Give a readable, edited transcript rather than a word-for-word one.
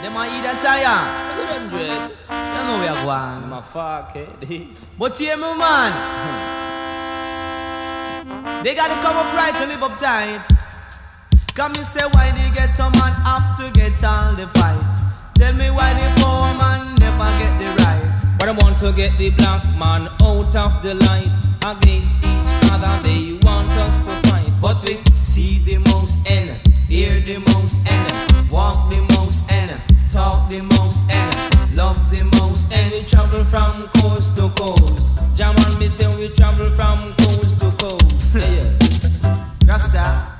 Them a eat a tire. Look at them dread. You know we are going. I'm a fuck, eh? But hear me, man. They gotta come up right to live up tight. Come and say why the ghetto man have to get all the fight. Tell me why the poor man never get the right. But I want to get the black man out of the light. Against each other they want us to fight. But we see the most and hear the most and walk the most and talk the most and love the most. And we travel from coast to coast. Jaman me say we travel from coast to coast. Yeah. Rasta.